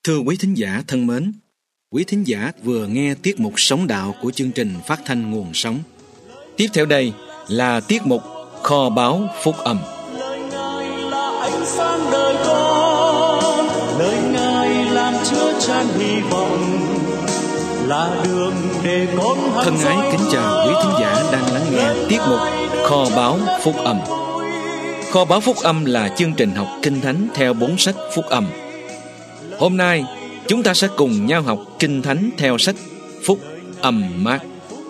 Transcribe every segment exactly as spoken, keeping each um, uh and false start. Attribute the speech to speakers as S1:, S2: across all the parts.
S1: Thưa quý thính giả thân mến, quý thính giả vừa nghe tiết mục Sống Đạo của chương trình phát thanh Nguồn Sống. Tiếp theo đây là tiết mục Kho báu Phúc Âm.
S2: Lời Ngài là ánh sáng đời con, lời Ngài làm chứa chan hy vọng, là đường để con
S1: Thân ái kính chào quý thính giả đang lắng nghe tiết mục Kho báu Phúc Âm. Kho báu Phúc Âm là chương trình học Kinh Thánh theo bốn sách Phúc Âm. Hôm nay, chúng ta sẽ cùng nhau học Kinh Thánh theo sách Phúc Âm Mác.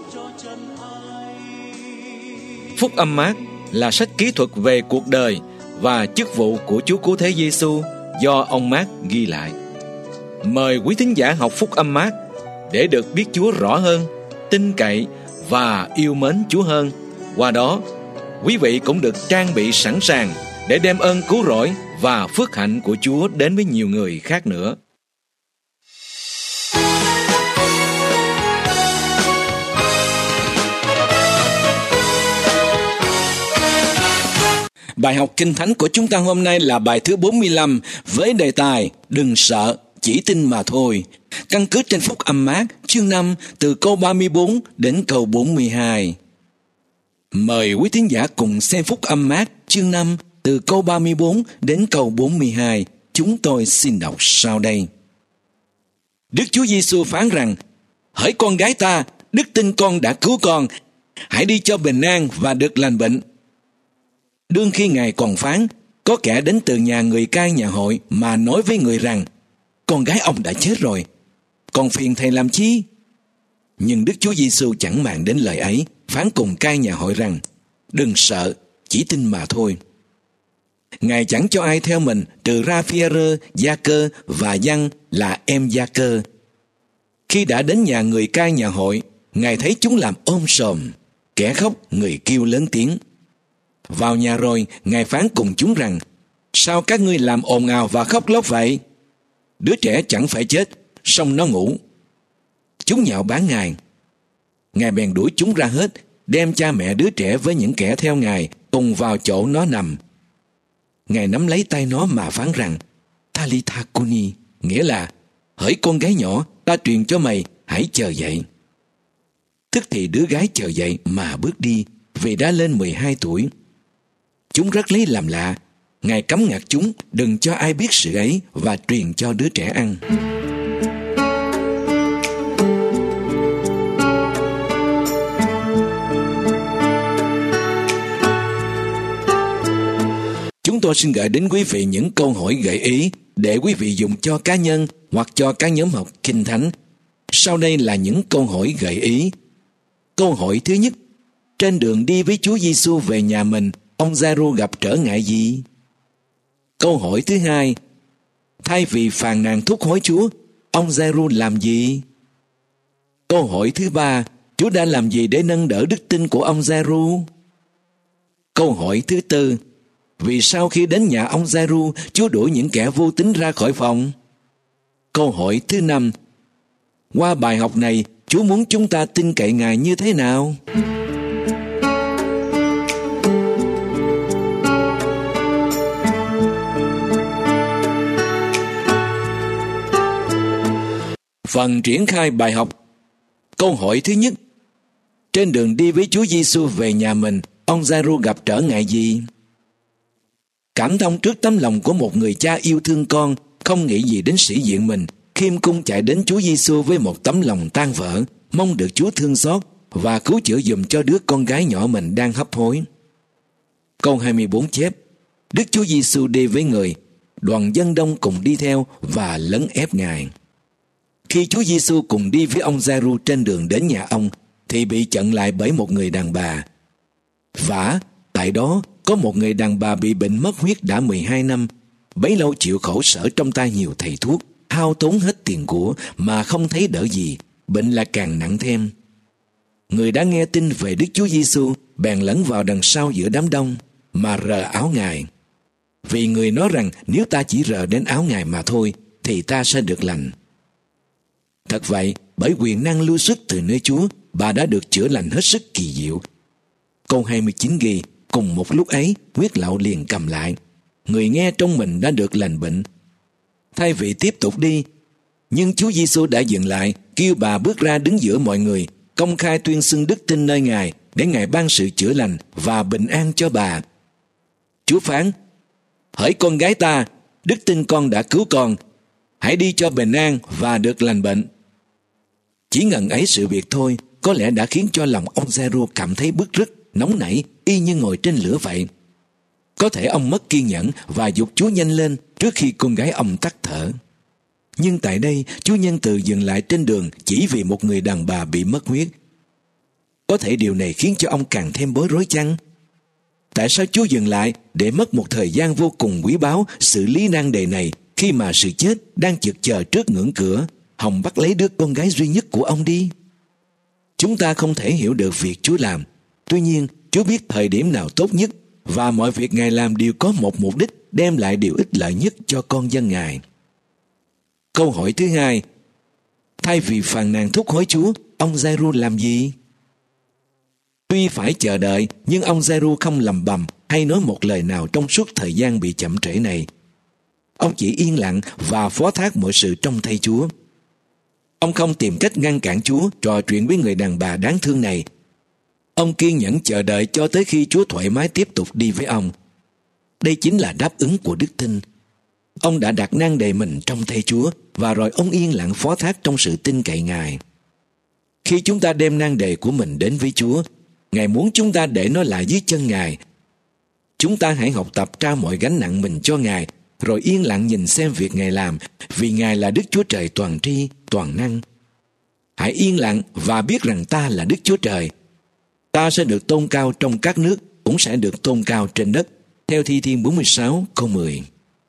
S1: Phúc Âm Mác là sách kỹ thuật về cuộc đời và chức vụ của Chúa Cứu Thế Giêsu do ông Mác ghi lại. Mời quý thính giả học Phúc Âm Mác để được biết Chúa rõ hơn, tin cậy và yêu mến Chúa hơn. Qua đó, quý vị cũng được trang bị sẵn sàng để đem ơn cứu rỗi và phước hạnh của Chúa đến với nhiều người khác nữa. Bài học Kinh Thánh của chúng ta hôm nay là bài thứ bốn mươi lăm với đề tài Đừng sợ, chỉ tin mà thôi. Căn cứ trên Phúc Âm Mác chương năm từ câu ba mươi bốn đến câu bốn mươi hai. Mời quý thính giả cùng xem Phúc Âm Mác chương năm từ câu ba mươi bốn đến câu bốn mươi hai. Chúng tôi xin đọc sau đây. Đức Chúa Giêsu phán rằng: Hỡi con gái ta, đức tin con đã cứu con, hãy đi cho bình an và được lành bệnh. Đương khi Ngài còn phán, có kẻ đến từ nhà người cai nhà hội mà nói với người rằng: Con gái ông đã chết rồi, còn phiền thầy làm chi? Nhưng Đức Chúa Giêsu chẳng màng đến lời ấy, phán cùng cai nhà hội rằng: Đừng sợ, chỉ tin mà thôi. Ngài chẳng cho ai theo mình trừ ra Phi-e-rơ, Gia-cơ và Giăng là em Gia-cơ. Khi đã đến nhà người cai nhà hội, Ngài thấy chúng làm ôm sòm, kẻ khóc người kêu lớn tiếng. Vào nhà rồi, Ngài phán cùng chúng rằng: Sao các ngươi làm ồn ào và khóc lóc vậy? Đứa trẻ chẳng phải chết, song nó ngủ. Chúng nhạo báng Ngài. Ngài bèn đuổi chúng ra hết, đem cha mẹ đứa trẻ với những kẻ theo Ngài cùng vào chỗ nó nằm. Ngài nắm lấy tay nó mà phán rằng: Talitha Cumi, nghĩa là: Hỡi con gái nhỏ, ta truyền cho mày, hãy chờ dậy. Tức thì đứa gái chờ dậy mà bước đi, vì đã lên mười hai tuổi. Chúng rất lấy làm lạ. Ngài cấm ngặt chúng đừng cho ai biết sự ấy và truyền cho đứa trẻ ăn. Chúng tôi xin gửi đến quý vị những câu hỏi gợi ý để quý vị dùng cho cá nhân hoặc cho các nhóm học Kinh Thánh. Sau đây là những câu hỏi gợi ý. Câu hỏi thứ nhất: trên đường đi với Chúa Giêsu về nhà mình, ông Gia-ru gặp trở ngại gì? Câu hỏi thứ hai: thay vì phàn nàn thúc hối Chúa, ông Gia-ru làm gì? Câu hỏi thứ ba: Chúa đã làm gì để nâng đỡ đức tin của ông Gia-ru? Câu hỏi thứ tư: vì sao khi đến nhà ông Gia-ru, Chúa đuổi những kẻ vô tín ra khỏi phòng? Câu hỏi thứ năm: qua bài học này, Chúa muốn chúng ta tin cậy Ngài như thế nào? Phần triển khai bài học. Câu hỏi thứ nhất: trên đường đi với Chúa Giêsu về nhà mình, ông Gia-ru gặp trở ngại gì? Cảm thông trước tấm lòng của một người cha yêu thương con, không nghĩ gì đến sĩ diện mình, khiêm cung chạy đến Chúa Giêsu với một tấm lòng tan vỡ, mong được Chúa thương xót và cứu chữa giùm cho đứa con gái nhỏ mình đang hấp hối. Câu hai mươi bốn chép: Đức Chúa Giêsu đi với người, đoàn dân đông cùng đi theo và lấn ép Ngài. Khi Chúa Giêsu cùng đi với ông Gia-ru trên đường đến nhà ông, thì bị chặn lại bởi một người đàn bà. Vả, tại đó có một người đàn bà bị bệnh mất huyết đã mười hai năm, bấy lâu chịu khổ sở trong tay nhiều thầy thuốc, hao tốn hết tiền của mà không thấy đỡ gì, bệnh là càng nặng thêm. Người đã nghe tin về Đức Chúa Giêsu bèn lẫn vào đằng sau giữa đám đông mà rờ áo Ngài, vì người nói rằng nếu ta chỉ rờ đến áo Ngài mà thôi thì ta sẽ được lành. Thật vậy, bởi quyền năng lưu xuất từ nơi Chúa, bà đã được chữa lành hết sức kỳ diệu. Câu hai mươi chín ghi: cùng một lúc ấy, huyết lậu liền cầm lại. Người nghe trong mình đã được lành bệnh. Thay vì tiếp tục đi, Nhưng Chúa Giêsu đã dừng lại, kêu bà bước ra đứng giữa mọi người, công khai tuyên xưng đức tin nơi Ngài để Ngài ban sự chữa lành và bình an cho bà. Chúa phán: hỡi con gái ta, đức tin con đã cứu con, hãy đi cho bình an và được lành bệnh. Chỉ ngần ấy sự việc thôi có lẽ đã khiến cho lòng ông Giê-ru cảm thấy bứt rứt, nóng nảy, y như ngồi trên lửa vậy. Có thể ông mất kiên nhẫn và giục Chúa nhanh lên trước khi con gái ông tắt thở. Nhưng tại đây, Chúa nhân từ dừng lại trên đường chỉ vì một người đàn bà bị mất huyết. Có thể điều này khiến cho ông càng thêm bối rối chăng? Tại sao Chúa dừng lại để mất một thời gian vô cùng quý báu xử lý nan đề này khi mà sự chết đang chực chờ trước ngưỡng cửa, hòng bắt lấy đứa con gái duy nhất của ông đi? Chúng ta không thể hiểu được việc Chúa làm. Tuy nhiên, Chúa biết thời điểm nào tốt nhất, và mọi việc Ngài làm đều có một mục đích đem lại điều ích lợi nhất cho con dân Ngài. Câu hỏi thứ hai: thay vì phàn nàn thúc hối Chúa, ông Giê-ru làm gì? Tuy phải chờ đợi, nhưng ông Giê-ru không lầm bầm hay nói một lời nào trong suốt thời gian bị chậm trễ này. Ông chỉ yên lặng và phó thác mọi sự trong tay Chúa. Ông không tìm cách ngăn cản Chúa trò chuyện với người đàn bà đáng thương này. Ông kiên nhẫn chờ đợi cho tới khi Chúa thoải mái tiếp tục đi với ông. Đây chính là đáp ứng của đức tin. Ông đã đặt nan đề mình trong tay Chúa, và rồi ông yên lặng phó thác trong sự tin cậy Ngài. Khi chúng ta đem nan đề của mình đến với Chúa, Ngài muốn chúng ta để nó lại dưới chân Ngài. Chúng ta hãy học tập trao mọi gánh nặng mình cho Ngài, rồi yên lặng nhìn xem việc Ngài làm, vì Ngài là Đức Chúa Trời toàn tri, toàn năng. Hãy yên lặng và biết rằng ta là Đức Chúa Trời. Ta sẽ được tôn cao trong các nước, cũng sẽ được tôn cao trên đất. Theo Thi Thiên bốn mươi sáu câu mười.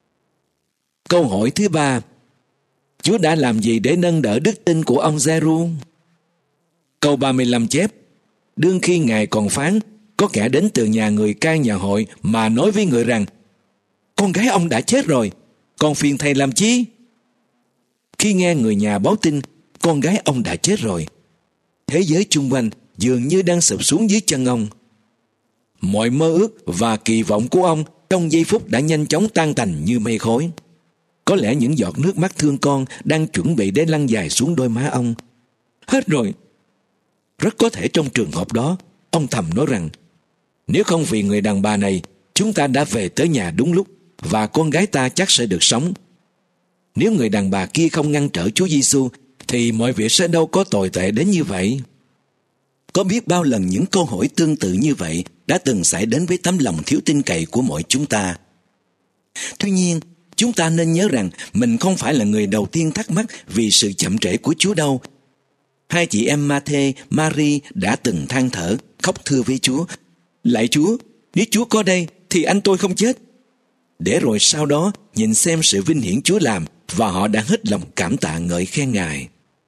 S1: Câu hỏi thứ ba: Chúa đã làm gì để nâng đỡ đức tin của ông Giê-ru? Câu ba mươi lăm chép: đương khi Ngài còn phán, có kẻ đến từ nhà người cai nhà hội mà nói với người rằng: con gái ông đã chết rồi, còn phiền thầy làm chi? Khi nghe người nhà báo tin con gái ông đã chết rồi, thế giới chung quanh dường như đang sụp xuống dưới chân ông. Mọi mơ ước và kỳ vọng của ông trong giây phút đã nhanh chóng tan tành như mây khói. Có lẽ những giọt nước mắt thương con đang chuẩn bị để lăn dài xuống đôi má ông. Hết rồi. Rất có thể trong trường hợp đó, ông thầm nói rằng: nếu không vì người đàn bà này, chúng ta đã về tới nhà đúng lúc, và con gái ta chắc sẽ được sống. Nếu người đàn bà kia không ngăn trở Chúa Giêsu, thì mọi việc sẽ đâu có tồi tệ đến như vậy. Có biết bao lần những câu hỏi tương tự như vậy đã từng xảy đến với tấm lòng thiếu tin cậy của mỗi chúng ta. Tuy nhiên, chúng ta nên nhớ rằng mình không phải là người đầu tiên thắc mắc vì sự chậm trễ của Chúa đâu. Hai chị em Ma-thê, Ma-ri đã từng than thở, khóc thưa với Chúa: lạy Chúa, nếu Chúa có đây thì anh tôi không chết. Để rồi sau đó nhìn xem sự vinh hiển Chúa làm, và họ đã hết lòng cảm tạ ngợi khen Ngài.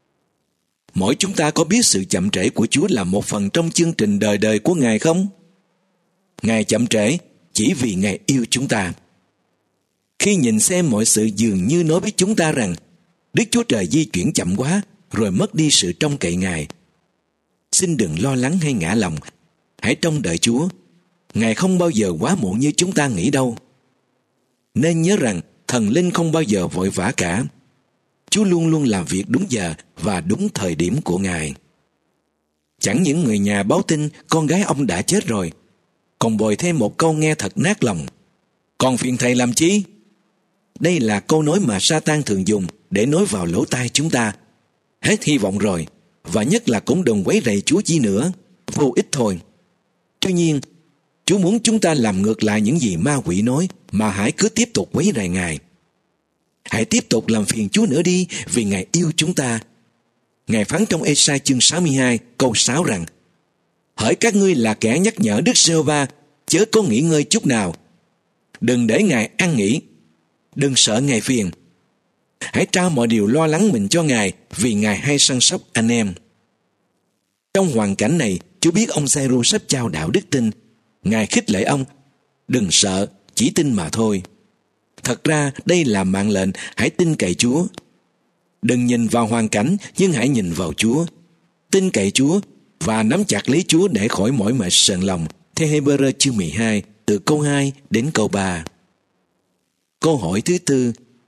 S1: Mỗi chúng ta có biết sự chậm trễ của Chúa là một phần trong chương trình đời đời của Ngài không? Ngài chậm trễ chỉ vì Ngài yêu chúng ta. Khi nhìn xem mọi sự dường như nói với chúng ta rằng Đức Chúa Trời di chuyển chậm quá, rồi mất đi sự trông cậy Ngài, xin đừng lo lắng hay ngã lòng. Hãy trông đợi Chúa. Ngài không bao giờ quá muộn như chúng ta nghĩ đâu. Nên nhớ rằng thần linh không bao giờ vội vã cả. Chúa luôn luôn làm việc đúng giờ và đúng thời điểm của Ngài. Chẳng những người nhà báo tin con gái ông đã chết rồi, còn bồi thêm một câu nghe thật nát lòng: còn phiền thầy làm chi? Đây là câu nói mà Sa-tan thường dùng để nói vào lỗ tai chúng ta. Hết hy vọng rồi, và nhất là cũng đừng quấy rầy Chúa chi nữa, vô ích thôi. Tuy nhiên, Chúa muốn chúng ta làm ngược lại những gì ma quỷ nói, mà hãy cứ tiếp tục quấy rầy Ngài. Hãy tiếp tục làm phiền Chúa nữa đi, vì Ngài yêu chúng ta. Ngài phán trong Ê-sai chương sáu mươi hai câu sáu rằng: hỡi các ngươi là kẻ nhắc nhở Đức Giê-hô-va, chớ có nghỉ ngơi chút nào. Đừng để Ngài an nghỉ, đừng sợ Ngài phiền. Hãy trao mọi điều lo lắng mình cho Ngài, vì Ngài hay săn sóc anh em. Trong hoàn cảnh này, Chúa biết ông Giê-ru sắp trao đạo đức tin. Ngài khích lệ ông: đừng sợ, chỉ tin mà thôi. Thật ra đây là mạng lệnh, hãy tin cậy Chúa. Đừng nhìn vào hoàn cảnh, nhưng hãy nhìn vào Chúa. Tin cậy Chúa và nắm chặt lấy Chúa để khỏi mỏi mệt sờn lòng. Theo Hê-bơ-rơ chương mười hai, từ câu hai đến câu ba. Câu hỏi thứ tư: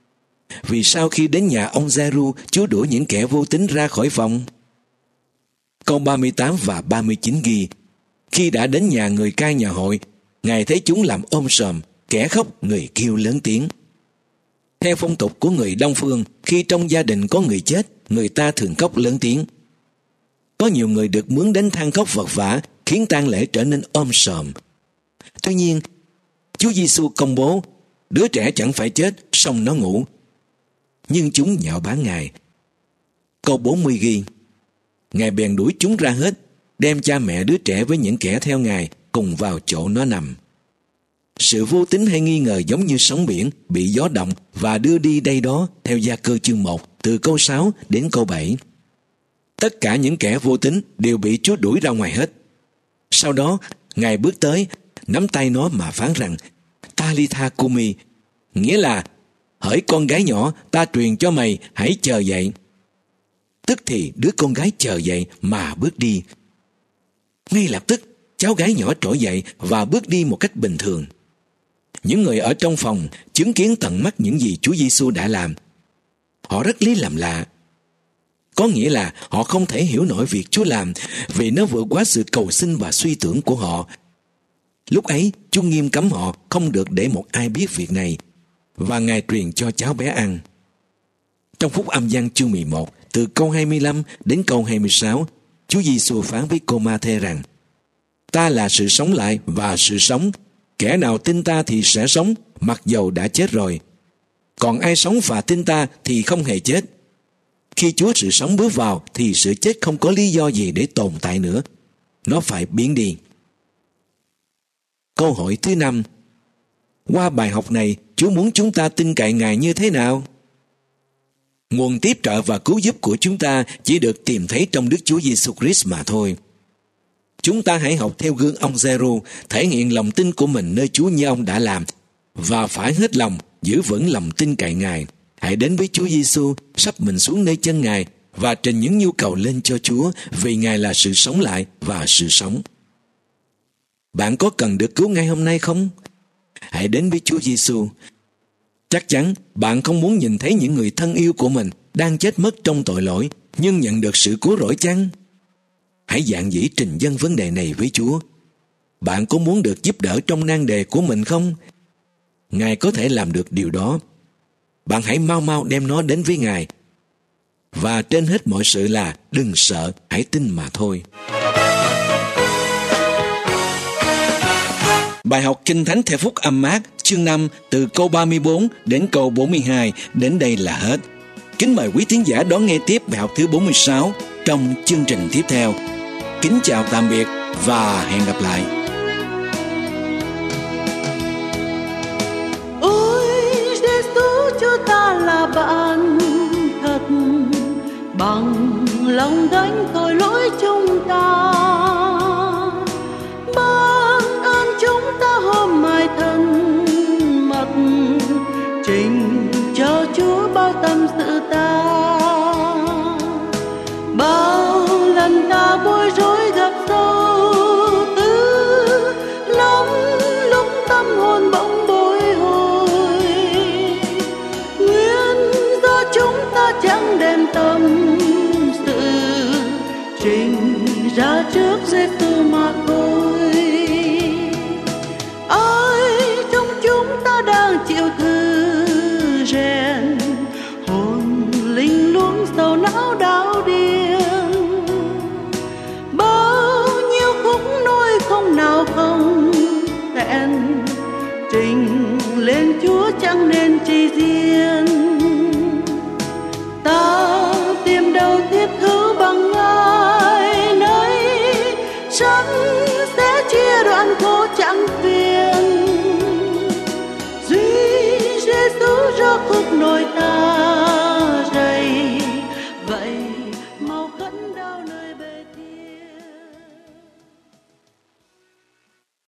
S1: vì sao khi đến nhà ông Giê-ru, Chúa đuổi những kẻ vô tín ra khỏi phòng? Câu ba mươi tám và ba mươi chín ghi: khi đã đến nhà người cai nhà hội, Ngài thấy chúng làm ôm sòm, kẻ khóc người kêu lớn tiếng. Theo phong tục của người Đông phương, khi trong gia đình có người chết, người ta thường khóc lớn tiếng. Có nhiều người được mướn đến than khóc vật vã, khiến tang lễ trở nên ôm sòm. Tuy nhiên, Chúa Giêsu công bố đứa trẻ chẳng phải chết, song nó ngủ. Nhưng chúng nhạo báng Ngài. Câu bốn mươi ghi: Ngài bèn đuổi chúng ra hết, đem cha mẹ đứa trẻ với những kẻ theo Ngài cùng vào chỗ nó nằm. Sự vô tín hay nghi ngờ giống như sóng biển bị gió động và đưa đi đây đó theo Gia Cơ chương một, từ câu sáu đến câu bảy. Tất cả những kẻ vô tín đều bị Chúa đuổi ra ngoài hết. Sau đó, Ngài bước tới, nắm tay nó mà phán rằng: Talitha Cumi, nghĩa là: hỡi con gái nhỏ, ta truyền cho mày, hãy chờ dậy. Tức thì đứa con gái chờ dậy mà bước đi. Ngay lập tức, cháu gái nhỏ trỗi dậy và bước đi một cách bình thường. Những người ở trong phòng chứng kiến tận mắt những gì Chúa Giêsu đã làm. Họ rất lấy làm lạ. Có nghĩa là họ không thể hiểu nổi việc Chúa làm vì nó vượt quá sự cầu xin và suy tưởng của họ. Lúc ấy, Chúa nghiêm cấm họ không được để một ai biết việc này, và Ngài truyền cho cháu bé ăn. Trong Phúc Âm Giăng chương mười một, từ câu hai mươi lăm đến câu hai mươi sáu, Chúa Giêsu phán với cô Ma-thê rằng: Ta là sự sống lại và sự sống. Kẻ nào tin ta thì sẽ sống, mặc dầu đã chết rồi. Còn ai sống và tin ta thì không hề chết. Khi Chúa sự sống bước vào thì sự chết không có lý do gì để tồn tại nữa. Nó phải biến đi. Câu hỏi thứ năm: qua bài học này, Chúa muốn chúng ta tin cậy Ngài như thế nào? Nguồn tiếp trợ và cứu giúp của chúng ta chỉ được tìm thấy trong Đức Chúa Giêsu Christ mà thôi. Chúng ta hãy học theo gương ông Giê-ru, thể hiện lòng tin của mình nơi Chúa như ông đã làm, và phải hết lòng giữ vững lòng tin cậy Ngài. Hãy đến với Chúa Giêsu, sắp mình xuống nơi chân Ngài và trình những nhu cầu lên cho Chúa, vì Ngài là sự sống lại và sự sống. Bạn có cần được cứu ngay hôm nay không? Hãy đến với Chúa Giêsu. Chắc chắn bạn không muốn nhìn thấy những người thân yêu của mình đang chết mất trong tội lỗi, nhưng nhận được sự cứu rỗi chăng? Hãy dạn dĩ trình dâng vấn đề này với Chúa. Bạn có muốn được giúp đỡ trong nan đề của mình không? Ngài có thể làm được điều đó. Bạn hãy mau mau đem nó đến với Ngài. Và trên hết mọi sự là đừng sợ, hãy tin mà thôi. Bài học Kinh Thánh theo Phúc Âm Mác chương năm, từ câu ba mươi bốn đến câu bốn mươi hai đến đây là hết. Kính mời quý thính giả đón nghe tiếp bài học thứ bốn mươi sáu trong chương trình tiếp theo. Kính chào tạm biệt và hẹn gặp lại.
S2: Ôi Giêsu, Chúa ta là bạn thật, bằng lòng gánh tội lỗi chúng ta. Ban ơn chúng ta hôm mai thân mật, trình cho Chúa bao tâm sự ta. Bao lần ta bối rối gặp sâu tư, lắm lúc tâm hồn bỗng bối hồi. Nguyên do chúng ta chẳng đem tâm sự trình ra trước Giêsu mà thôi. Ai trong chúng ta đang chịu thử rèn, hồn linh luống sầu não đau điên. Bao nhiêu khúc nỗi không nào không tẹn, trình lên Chúa chẳng nên chi riêng. Ta